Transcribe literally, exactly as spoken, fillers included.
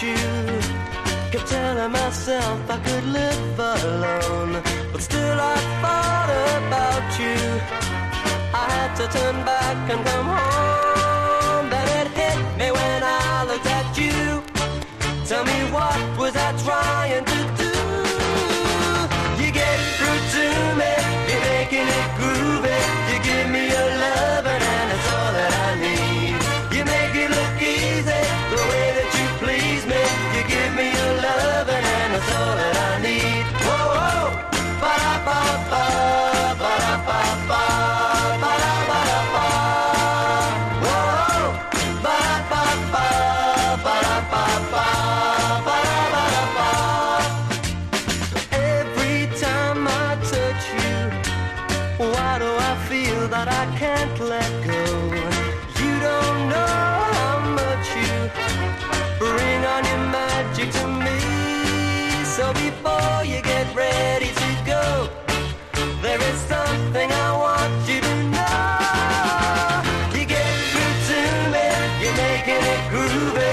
you. Kept telling myself I could live alone, but still I thought about you. I had to turn back and come home. Then it hit me when I looked at you. Tell me, what was I trying to do? You get through to me, you're making it groovy. You give me your loving and it's all that I need. You make it look easy, the way that you please me. You give me your loving and it's all that I need. Whoa, whoa, ba-da-ba-ba, ba-da-ba-ba, ba-da-ba-da-ba. Whoa, ba-da-ba-ba, ba-da-ba-ba, ba-da-ba-da-ba. Every time I touch you, why do I feel that I can't let go? You don't know how much you bring on your magic to me. So before you get ready to go, there is something I want you to know. You get through to me, you're making it groovy.